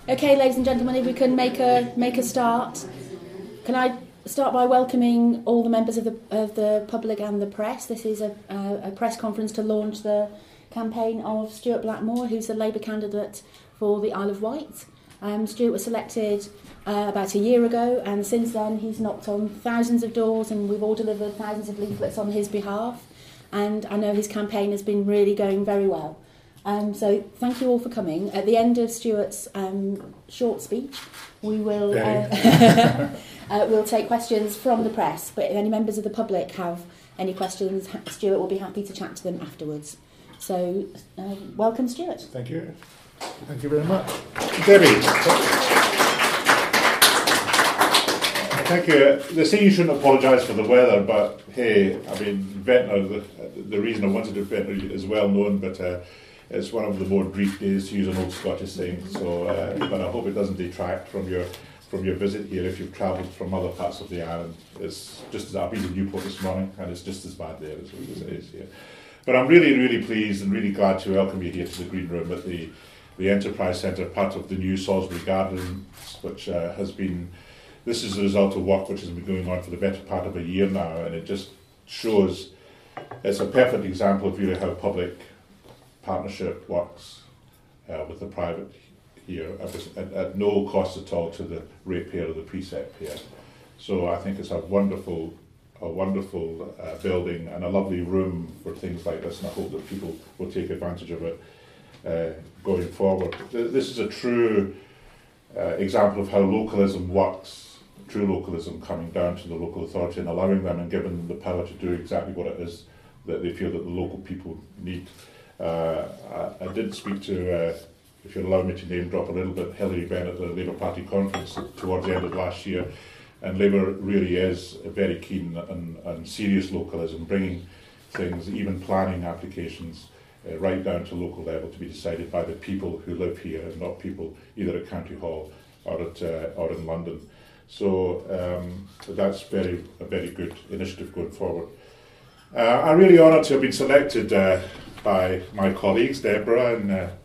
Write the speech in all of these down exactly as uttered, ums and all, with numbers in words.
Okay, ladies and gentlemen, if we can make a make a start. Can I start by welcoming all the members of the of the public and the press? This is a, a, a press conference to launch the campaign of Stuart Blackmore, who's the Labour candidate for the Isle of Wight. Um, Stuart was selected uh, about a year ago, and since then he's knocked on thousands of doors, and we've all delivered thousands of leaflets on his behalf. And I know his campaign has been really going very well. Um, so thank you all for coming. At the end of Stuart's um, short speech, we will uh, uh, we'll take questions from the press. But if any members of the public have any questions, Stuart will be happy to chat to them afterwards. So uh, welcome, Stuart. Thank you. Thank you very much. Debbie. Thank you. They say you shouldn't apologise for the weather, but hey, I mean, Ventnor, the, the reason I wanted to Ventnor is well known, but uh, it's one of the more brief days, to use an old Scottish saying. So, uh, but I hope it doesn't detract from your from your visit here if you've travelled from other parts of the island. It's just as I've been to Newport this morning, and it's just as bad there as it is here. But I'm really, really pleased and really glad to welcome you here to the Green Room at the the Enterprise Centre, part of the new Salisbury Gardens, which uh, has been. This is the result of work which has been going on for the better part of a year now, and it just shows it's a perfect example of really how public partnership works uh, with the private here at, at no cost at all to the ratepayer or the precept payer. So I think it's a wonderful, a wonderful uh, building and a lovely room for things like this, and I hope that people will take advantage of it uh, going forward. This is a true uh, example of how localism works. True localism coming down to the local authority and allowing them and giving them the power to do exactly what it is that they feel that the local people need. Uh, I, I did speak to, uh, if you'll allow me to name drop a little bit, Hilary Bennett at the Labour Party conference towards the end of last year, and Labour really is very keen on, on serious localism, bringing things, even planning applications, uh, right down to local level to be decided by the people who live here and not people either at County Hall or, at, uh, or in London. So um, that's very a very good initiative going forward. Uh, I'm really honoured to have been selected uh, by my colleagues, Deborah and uh,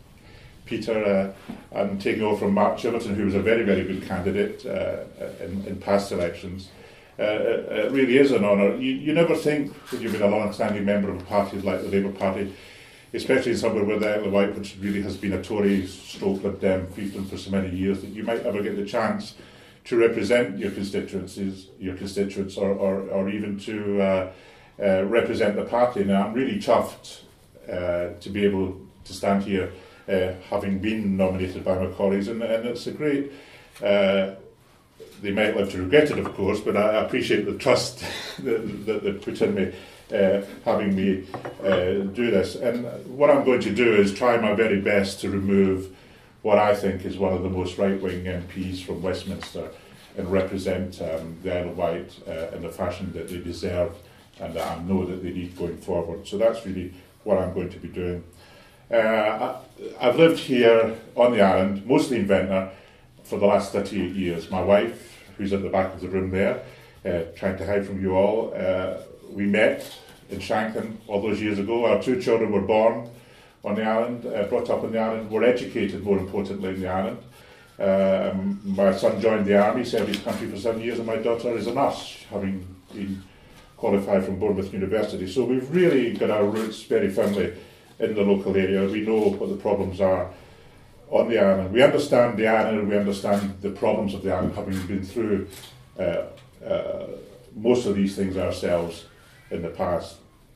Peter, uh, and taking over from Mark Chiverton, who was a very, very good candidate uh, in, in past elections. Uh, it, it really is an honour. You, you never think, when you've been a long-standing member of a party like the Labour Party, especially somewhere where the Isle of Wight, which really has been a Tory stroke Lib Dem fiefdom for so many years, that you might ever get the chance to represent your constituencies, your constituents, or, or, or even to uh, uh, represent the party. Now, I'm really chuffed uh, to be able to stand here, uh, having been nominated by my colleagues, and, and it's a great. Uh, they might live to regret it, of course, but I appreciate the trust that, that they put in me, uh, having me uh, do this. And what I'm going to do is try my very best to remove what I think is one of the most right-wing M Ps from Westminster and represent um, the Isle of Wight uh, in the fashion that they deserve and that I know that they need going forward. So that's really what I'm going to be doing. Uh, I, I've lived here on the island, mostly in Ventnor, for the last thirty-eight years. My wife, who's at the back of the room there, uh, trying to hide from you all, uh, we met in Shanklin all those years ago. Our two children were born on the island, uh, brought up on the island, were educated, more importantly, in the island. Um, my son joined the army, served his country for seven years, and my daughter is a nurse, having been qualified from Bournemouth University. So we've really got our roots very firmly in the local area. We know what the problems are on the island. We understand the island, and we understand the problems of the island, having been through uh, uh, most of these things ourselves in the past.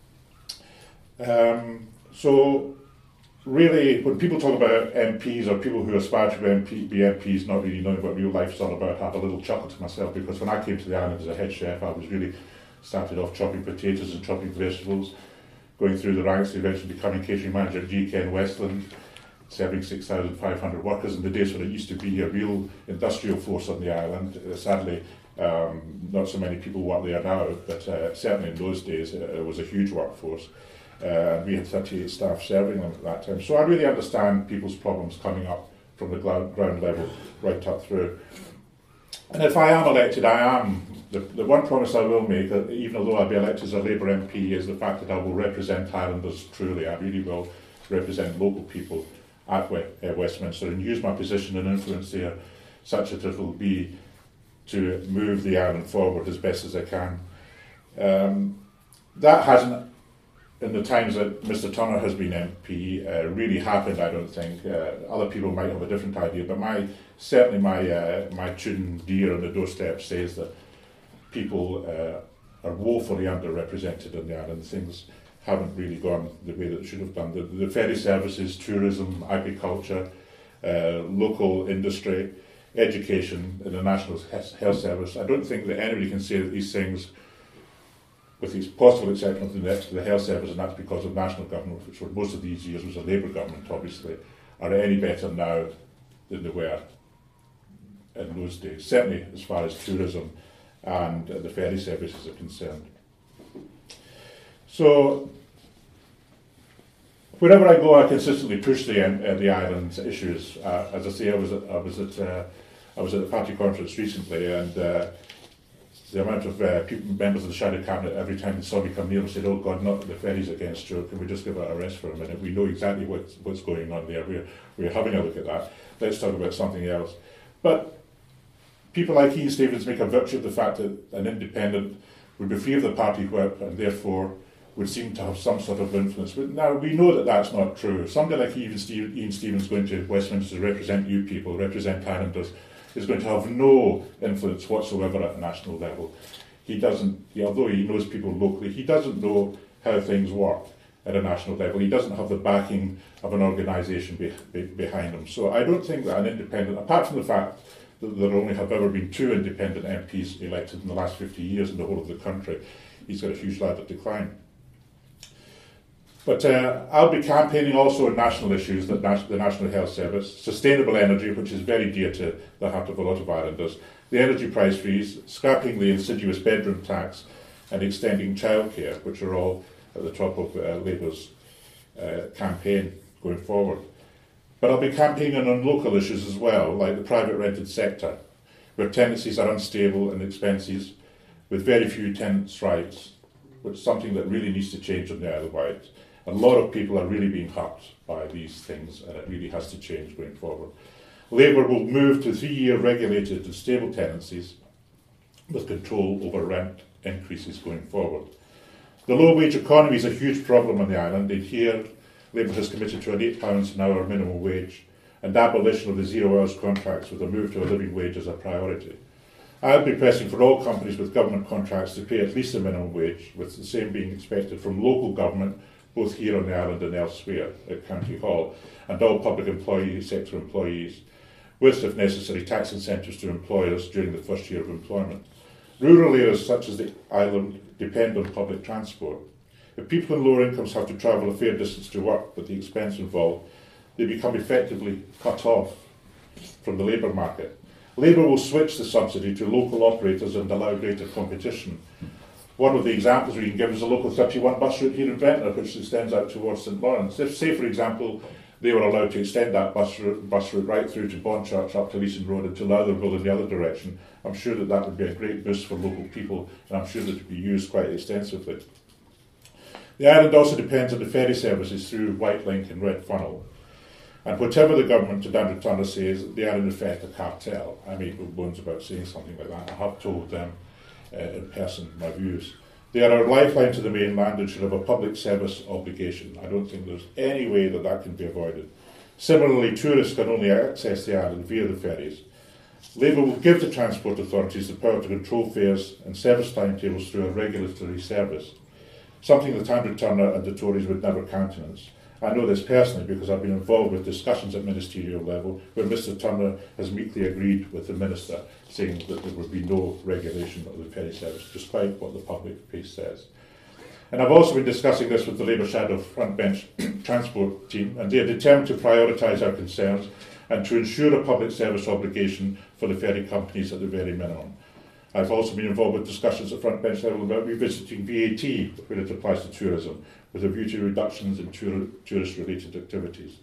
Um, so, really, when people talk about M Ps or people who aspire to be, M P, be M Ps not really knowing what real life's all about, I have a little chuckle to myself, because when I came to the island as a head chef, I was really started off chopping potatoes and chopping vegetables, going through the ranks, eventually becoming catering manager at G K in Westland, serving six thousand five hundred workers in the days when it used to be a real industrial force on the island. Uh, sadly, um, not so many people work there now, but uh, certainly in those days it, it was a huge workforce. Uh, we had thirty-eight staff serving them at that time. So I really understand people's problems coming up from the ground level right up through. And if I am elected, I am, the, the one promise I will make, that even although I'll be elected as a Labour M P, is the fact that I will represent Islanders truly. I really will represent local people at uh, Westminster and use my position and influence there such that it will be to move the island forward as best as I can. Um, that hasn't, in the times that Mister Turner has been M P, uh, really happened, I don't think. Uh, other people might have a different idea, but my certainly my uh, my tune deer on the doorstep says that people uh, are woefully underrepresented in the island. Things haven't really gone the way that it should have done. The, the ferry services, tourism, agriculture, uh, local industry, education, and the National Health Service. I don't think that anybody can say that these things, with the possible exception of the, the health service, and that's because of national government, which for most of these years was a Labour government, obviously, are any better now than they were in those days, certainly as far as tourism and uh, the ferry services are concerned. So, wherever I go, I consistently push the uh, the island's issues. Uh, as I say, I was at, I was at uh, I was at the party conference recently, and uh, the amount of uh, people, members of the shadow cabinet, every time they saw me come near, and said, "Oh God, not the ferries again, Stuart. Can we just give it a rest for a minute? We know exactly what's what's going on there. We're we're having a look at that. Let's talk about something else." But people like Ian Stevens make a virtue of the fact that an independent would be free of the party whip and therefore would seem to have some sort of influence. But now we know that that's not true. Somebody like Ian, Steve, Ian Stevens going to Westminster to represent you people, represent Islanders, is going to have no influence whatsoever at a national level. He doesn't, he, although he knows people locally, he doesn't know how things work at a national level. He doesn't have the backing of an organisation be, be, behind him. So I don't think that an independent, apart from the fact that there only have ever been two independent M Ps elected in the last fifty years in the whole of the country, he's got a huge ladder to climb. But uh, I'll be campaigning also on national issues, that nas- the National Health Service, sustainable energy, which is very dear to the heart of a lot of Islanders, the energy price freeze, scrapping the insidious bedroom tax, and extending childcare, which are all at the top of uh, Labour's uh, campaign going forward. But I'll be campaigning on local issues as well, like the private rented sector, where tenancies are unstable and expensive, with very few tenants' rights, which is something that really needs to change on the Isle of Wight. A lot of people are really being hurt by these things, and it really has to change going forward. Labour will move to three-year regulated and stable tenancies with control over rent increases going forward. The low-wage economy is a huge problem on the island, and here Labour has committed to an eight pounds an hour minimum wage and abolition of the zero-hours contracts with a move to a living wage as a priority. I'll be pressing for all companies with government contracts to pay at least a minimum wage, with the same being expected from local government, both here on the island and elsewhere at County Hall, and all public employee sector employees, with, if necessary, tax incentives to employers during the first year of employment. Rural areas such as the island depend on public transport. If people in lower incomes have to travel a fair distance to work with the expense involved, they become effectively cut off from the labour market. Labour will switch the subsidy to local operators and allow greater competition. One of the examples we can give is the local thirty-one bus route here in Ventnor, which extends out towards St Lawrence. If, say, for example, they were allowed to extend that bus route, bus route right through to Bonchurch, up to Leeson Road and to Lotherville in the other direction, I'm sure that that would be a great boost for local people, and I'm sure that it would be used quite extensively. The island also depends on the ferry services through White Link and Red Funnel. And whatever the government, to Andrew Turner, says, they are in effect a cartel. I make no bones about saying something like that. I have told them uh, in person my views. They are our lifeline to the mainland and should have a public service obligation. I don't think there's any way that that can be avoided. Similarly, tourists can only access the island via the ferries. Labour will give the transport authorities the power to control fares and service timetables through a regulatory service, something that Andrew Turner and the Tories would never countenance. I know this personally because I've been involved with discussions at ministerial level where Mr Turner has meekly agreed with the Minister, saying that there would be no regulation of the ferry service, despite what the public face says. And I've also been discussing this with the Labour Shadow Frontbench Transport team, and they are determined to prioritise our concerns and to ensure a public service obligation for the ferry companies at the very minimum. I've also been involved with discussions at Frontbench level about revisiting V A T when it applies to tourism, with a view to reductions in tour- tourist-related activities.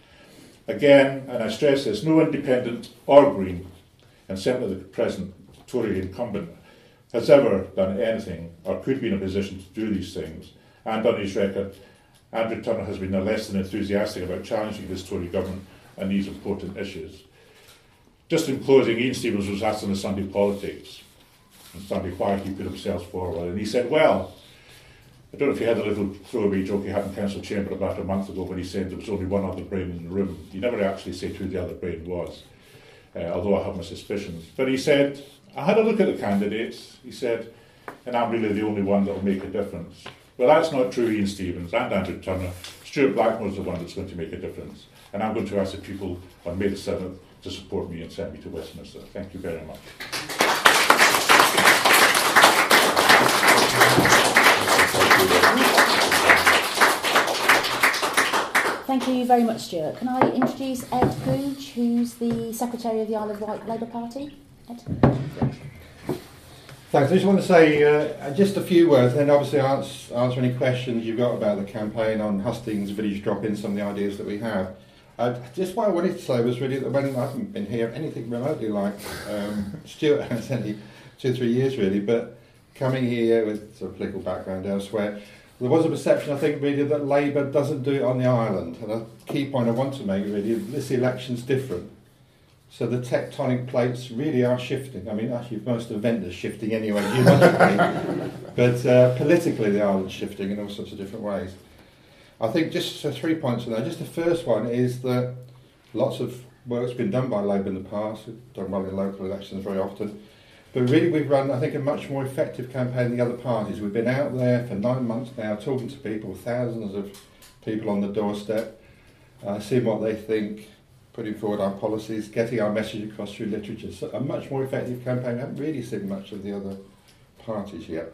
Again, and I stress this, no independent or Green, and certainly the present Tory incumbent, has ever done anything or could be in a position to do these things, and on his record Andrew Turner has been no less than enthusiastic about challenging this Tory government on these important issues. Just in closing, Ian Stevens was asked on the Sunday Politics, and Sunday why he put himself forward, and he said, well, I don't know if you had a little throwaway joke he had in Council Chamber about a month ago when he said there was only one other brain in the room. He never actually said who the other brain was, uh, although I have my suspicions. But he said, I had a look at the candidates, he said, and I'm really the only one that will make a difference. Well, that's not true, Ian Stevens and Andrew Turner. Stuart Blackmore's the one that's going to make a difference. And I'm going to ask the people on May the seventh to support me and send me to Westminster. Thank you very much. Thank you very much, Stuart. Can I introduce Ed Googe, who's the Secretary of the Isle of Wight Labour Party? Ed? Thanks. I just want to say uh, just a few words, and then obviously answer, answer any questions you've got about the campaign on Hustings Village Drop-In, some of the ideas that we have. Uh, just what I wanted to say was really that when I haven't been here anything remotely like um, Stuart has any two or three years really, but coming here with sort of political background elsewhere, there was a perception, I think, really that Labour doesn't do it on the island. And a key point I want to make really is this election's different. So the tectonic plates really are shifting. I mean, actually, most event is shifting anyway, geologically. but uh, politically, the island's shifting in all sorts of different ways. I think just so three points on that. Just the first one is that lots of work's been done by Labour in the past. We've done well in local elections very often. But really we've run, I think, a much more effective campaign than the other parties. We've been out there for nine months now talking to people, thousands of people on the doorstep, uh, seeing what they think, putting forward our policies, getting our message across through literature. So a much more effective campaign. We haven't really seen much of the other parties yet.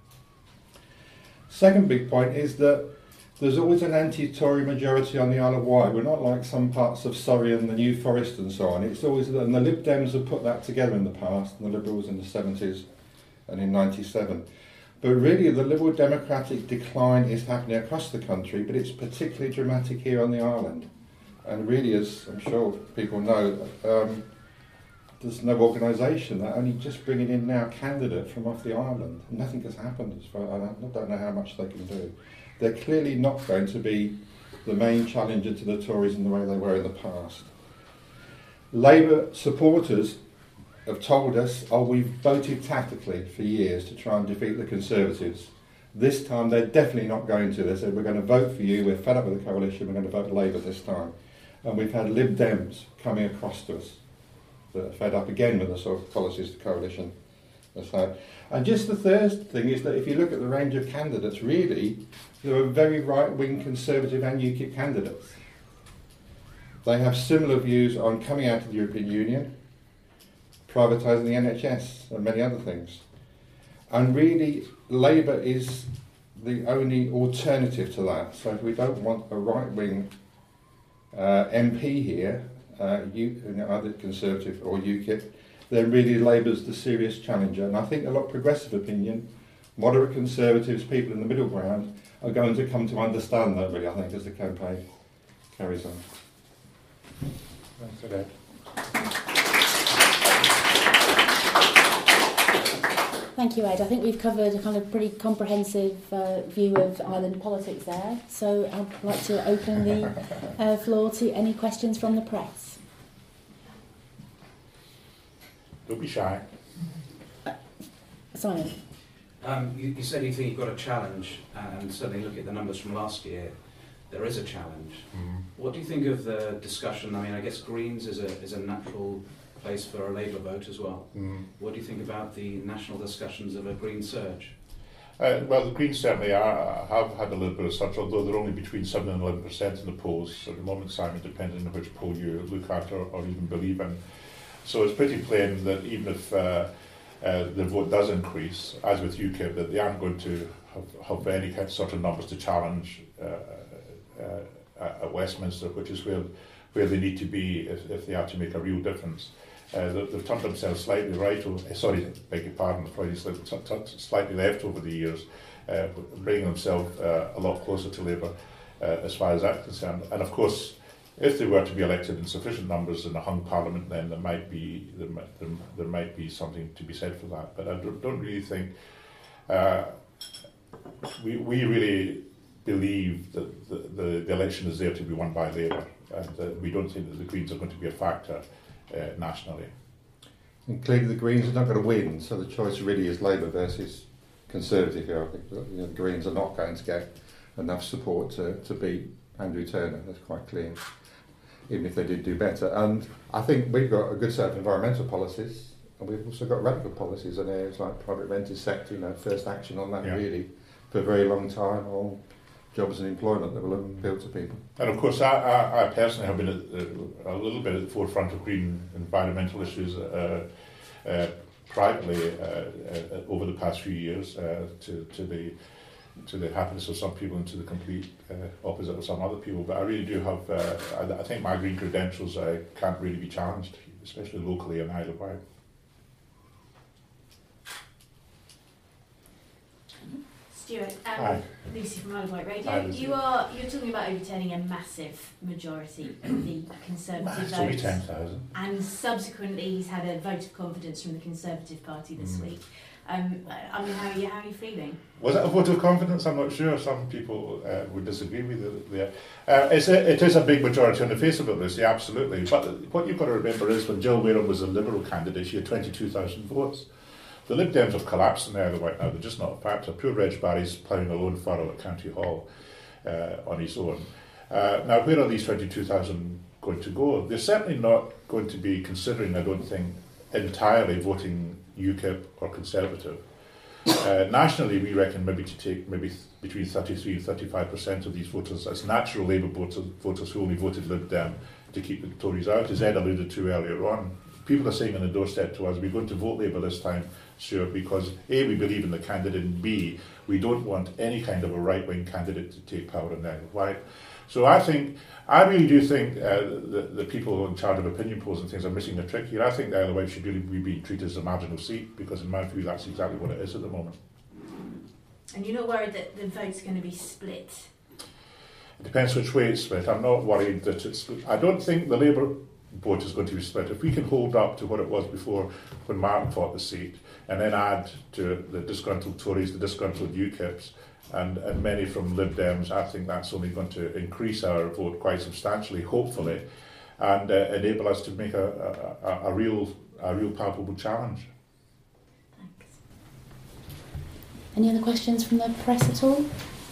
Second big point is that there's always an anti-Tory majority on the Isle of Wight. We're not like some parts of Surrey and the New Forest and so on. It's always, and the Lib Dems have put that together in the past, and the Liberals in the seventies and in ninety-seven. But really the Liberal Democratic decline is happening across the country, but it's particularly dramatic here on the island. And really, as I'm sure people know, um, there's no organisation. They're only just bringing in now a candidate from off the island. Nothing has happened as far. I don't know how much they can do. They're clearly not going to be the main challenger to the Tories in the way they were in the past. Labour supporters have told us, oh, we've voted tactically for years to try and defeat the Conservatives. This time they're definitely not going to. They said, we're going to vote for you, we're fed up with the coalition, we're going to vote Labour this time. And we've had Lib Dems coming across to us that are fed up again with the sort of policies the coalition has had. And just the third thing is that if you look at the range of candidates, really, there are very right-wing Conservative and UKIP candidates. They have similar views on coming out of the European Union, privatising the N H S and many other things. And really, Labour is the only alternative to that. So if we don't want a right-wing uh, M P here, uh, you, you know, either Conservative or UKIP, then really Labour's the serious challenger. And I think a lot of progressive opinion, moderate Conservatives, people in the middle ground, are going to come to understand that, really, I think, as the campaign carries on. Thanks for that. Thank you, Ed. I think we've covered a kind of pretty comprehensive uh, view of island politics there. So I'd like to open the uh, floor to any questions from the press. Don't be shy. Uh, Simon. Um, you, you said you think you've got a challenge, and certainly looking at the numbers from last year, there is a challenge. Mm. What do you think of the discussion? I mean, I guess Greens is a is a natural place for a Labour vote as well. Mm. What do you think about the national discussions of a Green surge? Uh, well, the Greens certainly are, have had a little bit of such, although they're only between seven and eleven percent in the polls at the moment, Simon, depending on which poll you look at or, or even believe in. So it's pretty plain that even if uh, uh, the vote does increase, as with UKIP, that they aren't going to have, have any kind of sort of numbers to challenge uh, uh, at Westminster, which is where where they need to be if, if they are to make a real difference. Uh, they've turned themselves slightly right, over, sorry, beg your pardon, slightly left over the years, uh, bringing themselves uh, a lot closer to Labour uh, as far as that's concerned. And of course, if they were to be elected in sufficient numbers in a hung parliament, then there might be there might, there, there might be something to be said for that. But I don't, don't really think uh, we we really believe that the, the, the election is there to be won by Labour, and uh, we don't think that the Greens are going to be a factor uh, nationally. And clearly the Greens are not going to win, so the choice really is Labour versus Conservative here. I think you know, the Greens are not going to get enough support to, to beat Andrew Turner, that's quite clear, even if they did do better. And I think we've got a good set of environmental policies, and we've also got radical policies in areas like private rented sector, you know, first action on that Yeah. really for a very long time, on jobs and employment that will appeal to people. And of course, I, I, I personally have been at, uh, a little bit at the forefront of green environmental issues uh, uh, privately uh, uh, over the past few years, uh, to, to the to the happiness of some people and to the complete uh, opposite of some other people. But I really do have, uh, I, I think my green credentials uh, can't really be challenged, especially locally in Isle of Wight. Stuart, um, Hi. Lucy from Isle of Wight Radio. Hi, Lucy. You are you're talking about overturning a massive majority of the Conservative It's only vote, ten thousand. and subsequently he's had a vote of confidence from the Conservative Party this Mm. week. Um, I mean, how are you how are you feeling? Was it a vote of confidence? I'm not sure. Some people uh, would disagree with it there. Uh, it's a, it is a big majority on the face of it, Lucy, absolutely. But what you've got to remember is when Jill Wareham was a Liberal candidate, she had twenty-two thousand votes. The Lib Dems have collapsed in the Isle of Wight now. They're just not a factor. Poor Reg Barry's ploughing a lone furrow at County Hall uh, on his own. Uh, now, where are these twenty-two thousand going to go? They're certainly not going to be considering, I don't think, entirely voting U KIP or Conservative. Uh, nationally, we reckon maybe to take maybe th- between thirty-three and thirty-five percent of these voters as natural Labour voters, voters who only voted Lib Dem to keep the Tories out, as Ed alluded to earlier on. People are saying on the doorstep to us, we're going to vote Labour this time, sure, because A, we believe in the candidate, and B, we don't want any kind of a right-wing candidate to take power in the Isle of Wight. So I think, I really do think uh, the, the people in charge of opinion polls and things are missing a trick here. I think the Isle of Wight should really be being treated as a marginal seat, because in my view that's exactly what it is at the moment. And you're not worried that the vote's going to be split? It depends which way it's split. I'm not worried that it's split. I don't think the Labour vote is going to be split. If we can hold up to what it was before when Martin fought the seat, and then add to the disgruntled Tories, the disgruntled U KIPs, and, and many from Lib Dems, I think that's only going to increase our vote quite substantially, hopefully, and uh, enable us to make a, a, a real a real palpable challenge. Thanks. Any other questions from the press at all?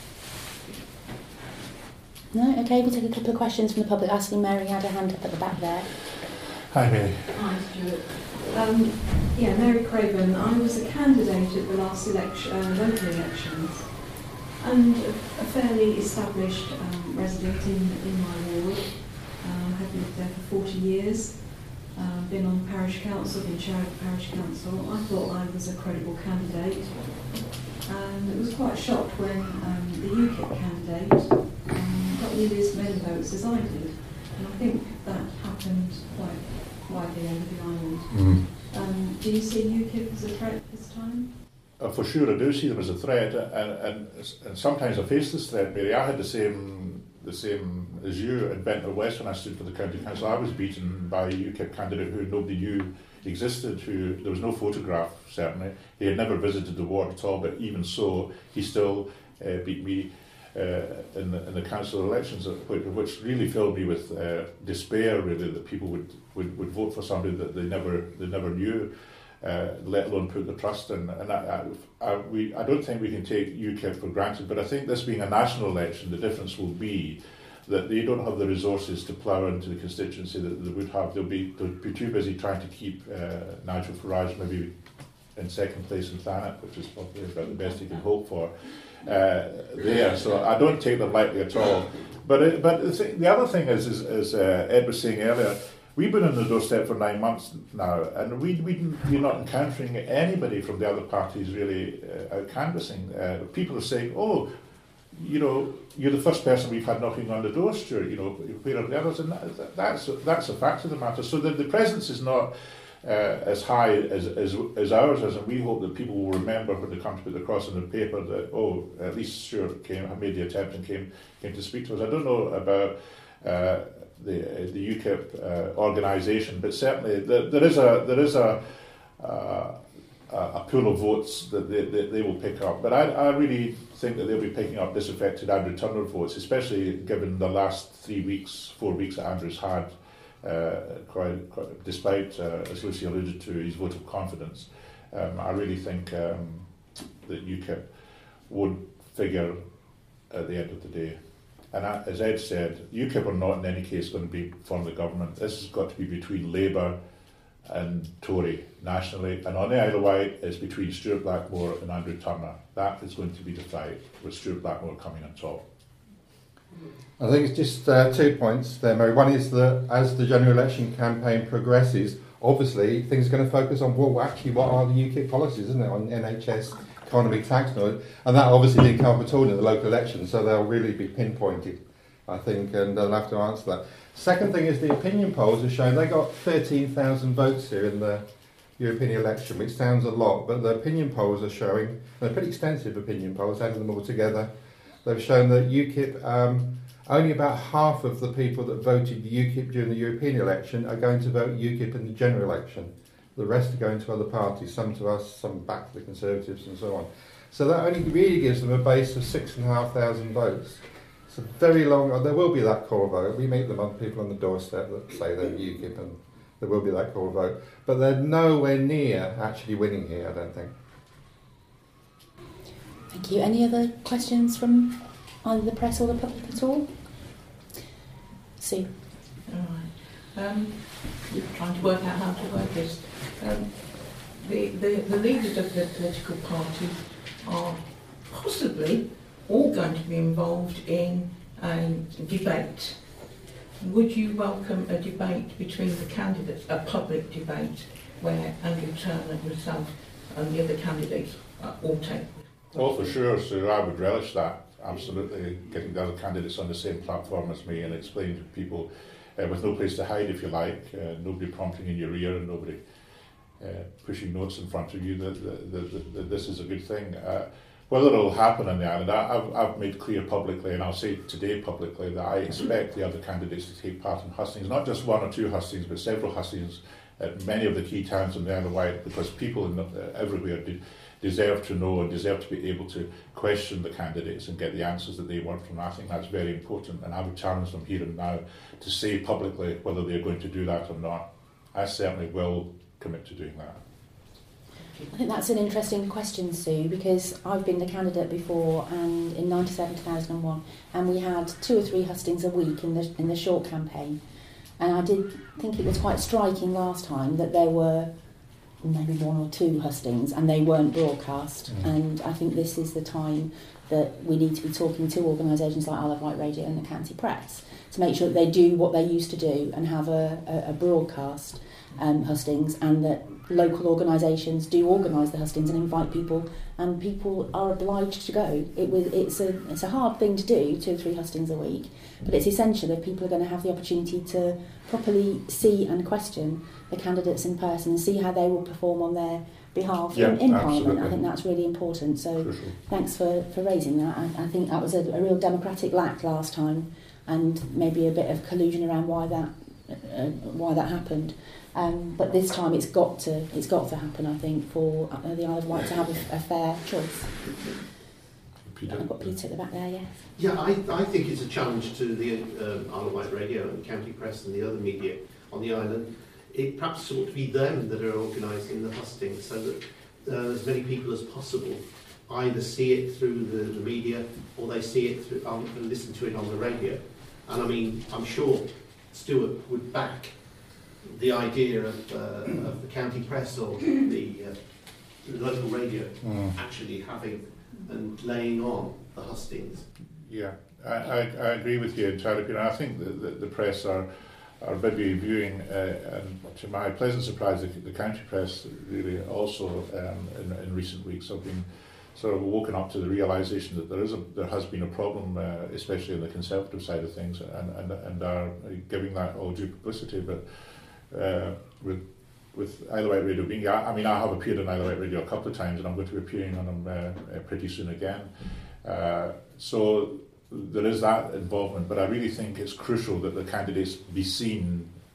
No? Okay, we'll take a couple of questions from the public. Asking Mary had her hand up at the back there. Hi, Mary. Hi, Stuart. Um, yeah, Mary Craven. I was a candidate at the last election, uh, local elections, and a, a fairly established um, resident in, in my ward. Um, had lived there for forty years. Um, been on parish council, been chair of the parish council. I thought I was a credible candidate, and it was quite shocked when um, the U KIP candidate um, got nearly as many votes as I did, and I think that happened quite widely over the island. Mm. Um, do you see U KIP as a threat this time? Uh, for sure, I do see them as a threat, and, and, and sometimes I face this threat, Mary. I had the same the same as you at Ventnor West when I stood for the county council. I was beaten by a U KIP candidate who nobody knew existed, who there was no photograph, certainly. He had never visited the ward at all, but even so, he still uh, beat me uh, in, the, in the council elections, which, which really filled me with uh, despair, really, that people would, would, would vote for somebody that they never they never knew. Uh, let alone put the trust in. And I, I, I, we, I don't think we can take U KIP for granted, but I think this being a national election, the difference will be that they don't have the resources to plough into the constituency that they would have. They'll be, they'll be too busy trying to keep uh, Nigel Farage maybe in second place in Thanet, which is probably about the best he can hope for uh, there. So I don't take them lightly at all. But it, but the, th- the other thing is, is as uh, Ed was saying earlier, we've been on the doorstep for nine months now, and we, we, we're not encountering anybody from the other parties really uh, out canvassing. Uh, people are saying, oh, you know, you're the first person we've had knocking on the door, Stuart, you know, where are the others? And that, that's, that's a fact of the matter. So the, the presence is not uh, as high as, as, as ours is, and we hope that people will remember when they come to put the cross on the paper that, oh, at least Stuart came, made the attempt and came, came to speak to us. I don't know about Uh, the uh, the U KIP uh, organisation, but certainly there, there is a there is a uh, a, a pool of votes that they, they, they will pick up. But I, I really think that they'll be picking up disaffected Andrew Turner votes, especially given the last three weeks, four weeks that Andrew's had, uh, quite, quite, despite, uh, as Lucy alluded to, his vote of confidence. Um, I really think um, that UKIP would figure at the end of the day. And as Ed said, UKIP are not in any case going to be form the government. This has got to be between Labour and Tory nationally. And on the Isle of Wight, it's between Stuart Blackmore and Andrew Turner. That is going to be the fight, with Stuart Blackmore coming on top. I think it's just uh, two points there, Mary. One is that as the general election campaign progresses, obviously things are going to focus on, well, actually, what are the UKIP policies, isn't it, on N H S, economy, tax noise, and that obviously didn't come up at all in the local elections, so they'll really be pinpointed, I think, and they'll have to answer that. Second thing is the opinion polls have shown they got thirteen thousand votes here in the European election, which sounds a lot, but the opinion polls are showing, they're pretty extensive opinion polls, adding them all together, they've shown that UKIP, um, only about half of the people that voted UKIP during the European election are going to vote UKIP in the general election. The rest are going to other parties, some to us, some back to the Conservatives and so on. So that only really gives them a base of six and a half thousand votes. It's a very long, there will be that core vote. We meet them on people on the doorstep that say they're UKIP, and there will be that core vote. But they're nowhere near actually winning here, I don't think. Thank you. Any other questions from either the press or the public at all? Sue. All right. Um, you're trying to work out how to work this. Um, the, the, the leaders of the political parties are possibly all going to be involved in a debate. Would you welcome a debate between the candidates, a public debate, where Andrew Turner, yourself, and the other candidates uh, all take? Oh, for sure, Sue. I would relish that. Absolutely, getting the other candidates on the same platform as me and explaining to people uh, with no place to hide, if you like, uh, nobody prompting in your ear and nobody uh, pushing notes in front of you that, that, that, that this is a good thing. Uh, whether it will happen on the island, I, I've, I've made clear publicly, and I'll say today publicly, that I expect the other candidates to take part in hustings, not just one or two hustings, but several hustings at many of the key towns on the Isle of Wight, because people in the, uh, everywhere do, deserve to know and deserve to be able to question the candidates and get the answers that they want from them. I think that's very important, and I would challenge them here and now to say publicly whether they're going to do that or not. I certainly will commit to doing that. I think that's an interesting question, Sue, because I've been the candidate before, and in ninety-seven, two thousand one, and we had two or three hustings a week in the in the short campaign, and I did think it was quite striking last time that there were maybe one or two hustings and they weren't broadcast. Mm. And I think this is the time that we need to be talking to organisations like Isle of Wight Radio and the County Press to make sure that they do what they used to do and have a, a, a broadcast um, hustings, and that local organisations do organise the hustings and invite people, and people are obliged to go. It was it's a it's a hard thing to do, two or three hustings a week, but it's essential if people are going to have the opportunity to properly see and question the candidates in person and see how they will perform on their behalf yeah, in, in Parliament. I think that's really important. So Crucial. Thanks for, for raising that. I, I think that was a, a real democratic lack last time, and maybe a bit of collusion around why that uh, why that happened. Um, but this time it's got to it's got to happen, I think, for uh, the Isle of Wight to have a, a fair choice. Peter. I've got Peter at the back there, yes. Yeah, I, I think it's a challenge to the um, Isle of Wight Radio and County Press and the other media on the island. It perhaps ought to be them that are organising the hustings, so that uh, as many people as possible either see it through the, the media or they see it through um, and listen to it on the radio. And I mean, I'm sure Stuart would back the idea of, uh, of the county press or the, uh, the local radio mm. actually having and laying on the hustings. Yeah, I, I, I agree with you entirely, Peter. I think that the, the press are are maybe viewing, uh, and to my pleasant surprise, the, the county press really also um, in, in recent weeks have been sort of woken up to the realisation that there is a, there has been a problem, uh, especially in the Conservative side of things, and, and, and are giving that all due publicity. But uh, with with Isle of Wight Radio being, I, I mean, I have appeared on Isle of Wight Radio a couple of times, and I'm going to be appearing on them uh, uh, pretty soon again. Uh, so there is that involvement, but I really think it's crucial that the candidates be seen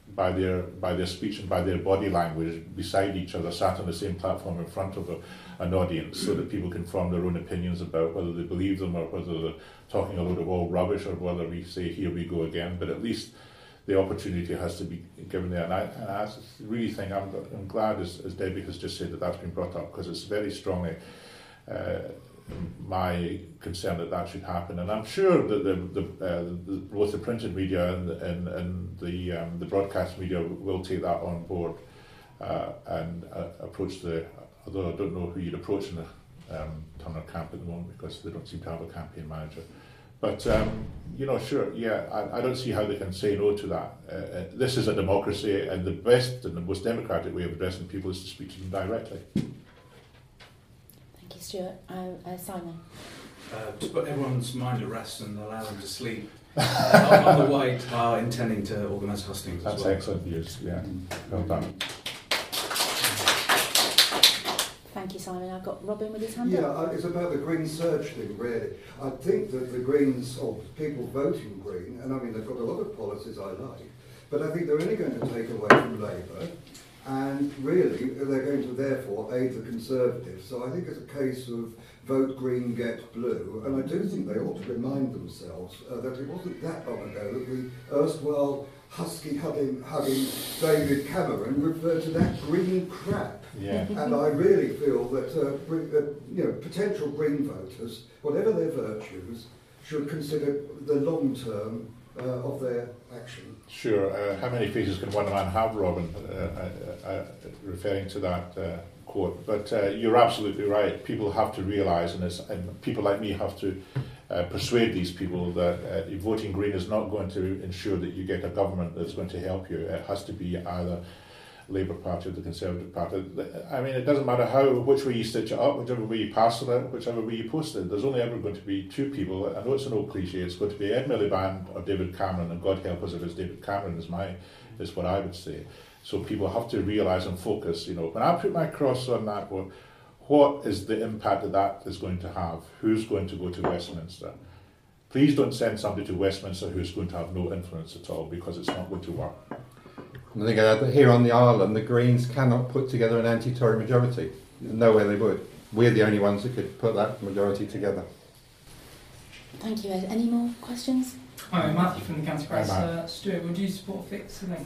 by their by their speech and by their body language beside each other, sat on the same platform in front of a, an audience, so that people can form their own opinions about whether they believe them or whether they're talking a load of old rubbish or whether we say, here we go again. But at least the opportunity has to be given there. And I, and I really think, I'm, I'm glad, as, as Debbie has just said, that that's been brought up, because it's very strongly uh, my concern that that should happen. And I'm sure that the, the, uh, the both the printed media and, and, and the, um, the broadcast media will take that on board uh, and uh, approach the, although I don't know who you'd approach in the um, Turner camp at the moment, because they don't seem to have a campaign manager. But, um, you know, sure, yeah, I, I don't see how they can say no to that. Uh, uh, this is a democracy, and the best and the most democratic way of addressing people is to speak to them directly. Thank you, Stuart. Uh, uh, Simon? Uh, to put everyone's mind at rest and allow them to sleep, uh, on the White are intending to organise hustings That's as well. excellent news, yeah. Well done. Thank you, Simon. I've got Robin with his hand Yeah, up. uh, it's about the Green Surge thing, really. I think that the Greens, or people voting Green, and I mean, they've got a lot of policies I like, but I think they're only going to take away from Labour, and really, they're going to therefore aid the Conservatives. So I think it's a case of vote Green, get blue, and I do think they ought to remind themselves uh, that it wasn't that long ago that we erstwhile husky hugging, hugging David Cameron referred to that green crap. Yeah. And I really feel that uh, green, uh, you know, potential Green voters, whatever their virtues, should consider the long term uh, of their action. Sure. Uh, how many faces can one man have, Robin? Uh, uh, uh, referring to that uh, quote. But uh, you're absolutely right. People have to realise, and, it's, and people like me have to uh, persuade these people that uh, voting Green is not going to ensure that you get a government that's going to help you. It has to be either Labour Party or the Conservative Party. I mean, it doesn't matter how, which way you stitch it up, whichever way you parcel it, whichever way you post it. There's only ever going to be two people. I know it's an old cliche. It's going to be Ed Miliband or David Cameron, and God help us if it's David Cameron is my is what I would say. So people have to realise and focus. You know, when I put my cross on that, well, what is the impact that that is going to have? Who's going to go to Westminster? Please don't send somebody to Westminster who's going to have no influence at all, because it's not going to work. I think uh, here on the island, the Greens cannot put together an anti-Tory majority. There's nowhere they would. We're the only ones that could put that majority together. Thank you, Ed. Any more questions? Hi, I'm Matthew from the County Press. Hi, uh, Stuart, would you support Fix the Link?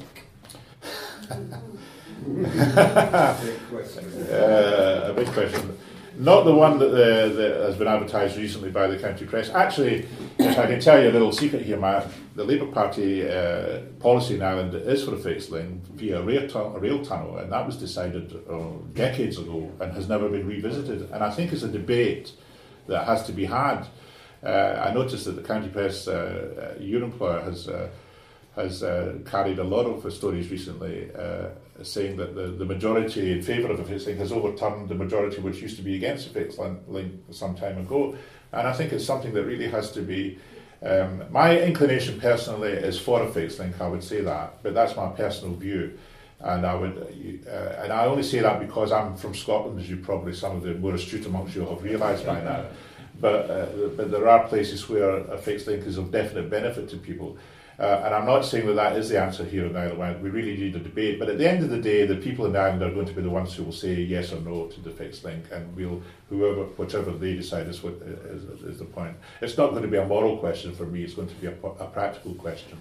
uh, a big question. Not the one that, uh, that has been advertised recently by the County Press. Actually, if I can tell you a little secret here, Matt, the Labour Party uh, policy in Ireland is for a fixed link via a rail, tu- a rail tunnel, and that was decided uh, decades ago and has never been revisited. And I think it's a debate that has to be had. Uh, I noticed that the County Press, uh, uh, your employer, has uh, has uh, carried a lot of stories recently uh, saying that the, the majority in favour of a fixed link has overturned the majority which used to be against a fixed link some time ago. And I think it's something that really has to be... Um, my inclination personally is for a fixed link, I would say that, but that's my personal view. And I would, uh, and I only say that because I'm from Scotland, as you probably, some of the more astute amongst you have realised by now. But, uh, but there are places where a fixed link is of definite benefit to people. Uh, and I'm not saying that that is the answer here in Ireland. We really need a debate. But at the end of the day, the people in Ireland are going to be the ones who will say yes or no to the fixed link, and we'll, whoever, whichever they decide is what is, is the point. It's not going to be a moral question for me. It's going to be a, a practical question.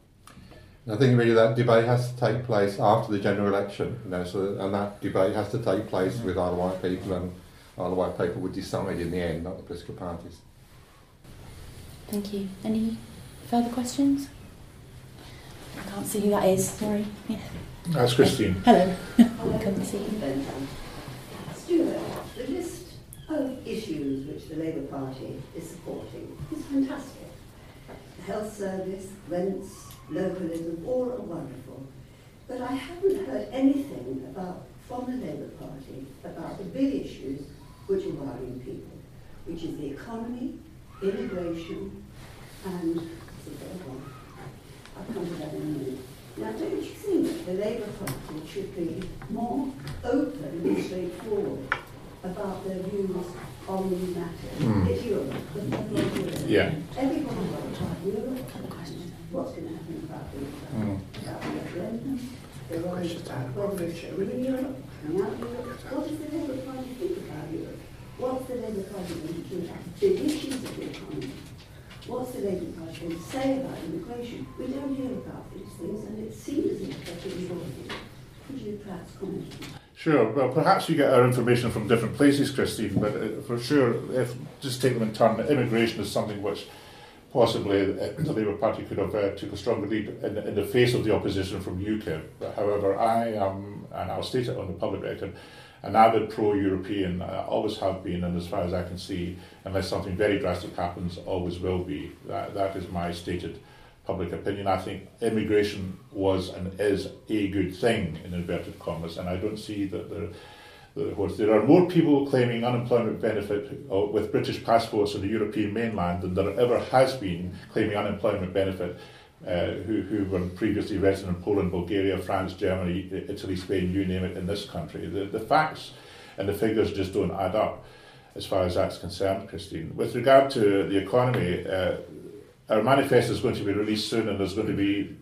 I think really that debate has to take place after the general election, you know, so, and that debate has to take place with Isle of Wight people, and Isle of Wight people would decide in the end, not the political parties. Thank you. Any further questions? I can't see who that is, sorry. Yeah. That's Christine. Hello. I couldn't see you. Stuart, the list of issues which the Labour Party is supporting is fantastic. The health service, rents, localism, all are wonderful. But I haven't heard anything about, from the Labour Party, about the big issues which are worrying people, which is the economy, immigration, and what's the third one? I'll come to that in a minute. Now, don't you think the Labour Party should be more open and straightforward about their views on these matters? Mm. It's Europe, the problem of Europe. Yeah. Everybody wants to talk Europe, what's going to happen about the Mm. about the referendum. They're worried about whether it's leaving Europe, coming out of Europe. What does the Labour Party think about Europe? What's the Labour Party going to do about big issues of the economy? What's the Labour Party going to say about immigration? We don't hear about these things, and it seems as if they're pretty worried. Could you perhaps comment on that? Sure. Well, perhaps we get our information from different places, Christine, but uh, for sure, if just take them in turn, immigration is something which possibly uh, the Labour Party could have uh, took a stronger lead in, in the face of the opposition from UKIP. But however, I am, and I'll state it on the public record, an avid pro-European. I always have been, and as far as I can see, unless something very drastic happens, always will be. That, that is my stated public opinion. I think immigration was and is a good thing, in inverted commas, and I don't see that there, that was, there are more people claiming unemployment benefit with British passports on the European mainland than there ever has been claiming unemployment benefit uh, who, who were previously resident in Poland, Bulgaria, France, Germany, Italy, Spain, you name it, in this country. The, the facts and the figures just don't add up as far as that's concerned, Christine. With regard to the economy, uh, our manifesto is going to be released soon, and there's going to be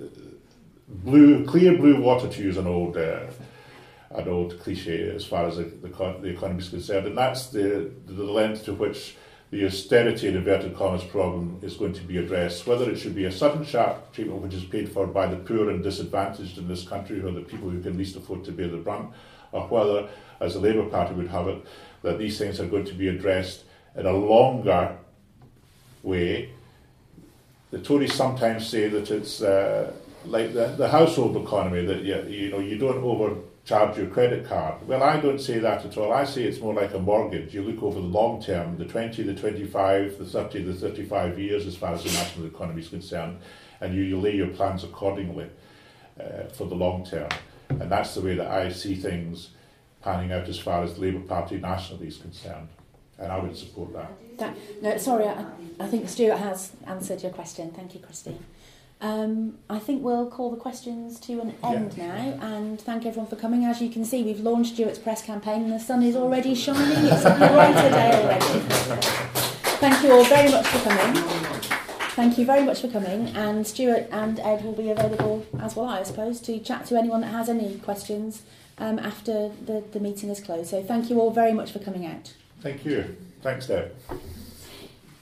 blue, clear blue water, to use an old, uh, an old cliche as far as the, the, the economy is concerned, and that's the, the length to which the austerity in inverted commas problem is going to be addressed. Whether it should be a sudden sharp treatment which is paid for by the poor and disadvantaged in this country, or the people who can least afford to bear the brunt, or whether, as the Labour Party would have it, that these things are going to be addressed in a longer way. The Tories sometimes say that it's uh, like the, the household economy, that you, you know you don't overcharge your credit card. Well, I don't say that at all. I say it's more like a mortgage. You look over the long term, the twenty, the twenty-five, the thirty, the thirty-five years as far as the national economy is concerned, and you, you lay your plans accordingly uh, for the long term. And that's the way that I see things panning out as far as the Labour Party nationally is concerned. And I would support that. that no, sorry, I, I think Stuart has answered your question. Thank you, Christine. Um, I think we'll call the questions to an end yeah. now, and thank everyone for coming. As you can see, we've launched Stuart's press campaign, and the sun is already shining. It's a brighter day already. Thank you all very much for coming. Thank you very much for coming, and Stuart and Ed will be available, as well, I suppose, to chat to anyone that has any questions um, after the, the meeting is closed. So thank you all very much for coming out. Thank you. Thanks, Deb.